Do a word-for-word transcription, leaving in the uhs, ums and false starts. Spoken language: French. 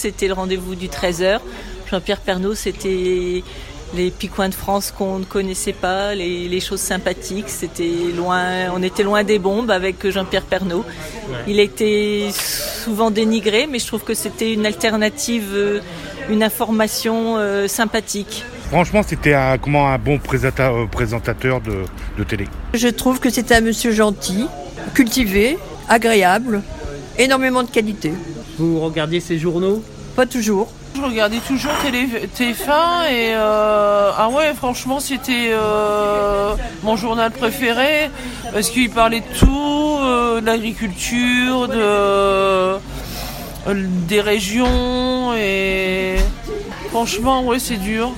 c'était le rendez-vous du treize heures. Jean-Pierre Pernaut, c'était les petits coins de France qu'on ne connaissait pas, les, les choses sympathiques. C'était loin, on était loin des bombes avec Jean-Pierre Pernaut. Ouais. Il était souvent dénigré, mais je trouve que c'était une alternative, une information euh, sympathique. Franchement, c'était un, comment, un bon présentateur, présentateur de, de télé. Je trouve que c'était un monsieur gentil, cultivé, agréable, énormément de qualité. Vous regardiez ces journaux ? Pas toujours. Je regardais toujours télé, T F un et euh, ah ouais, franchement, c'était euh, mon journal préféré parce qu'il parlait de tout, euh, de l'agriculture, de, euh, des régions et franchement, ouais, c'est dur.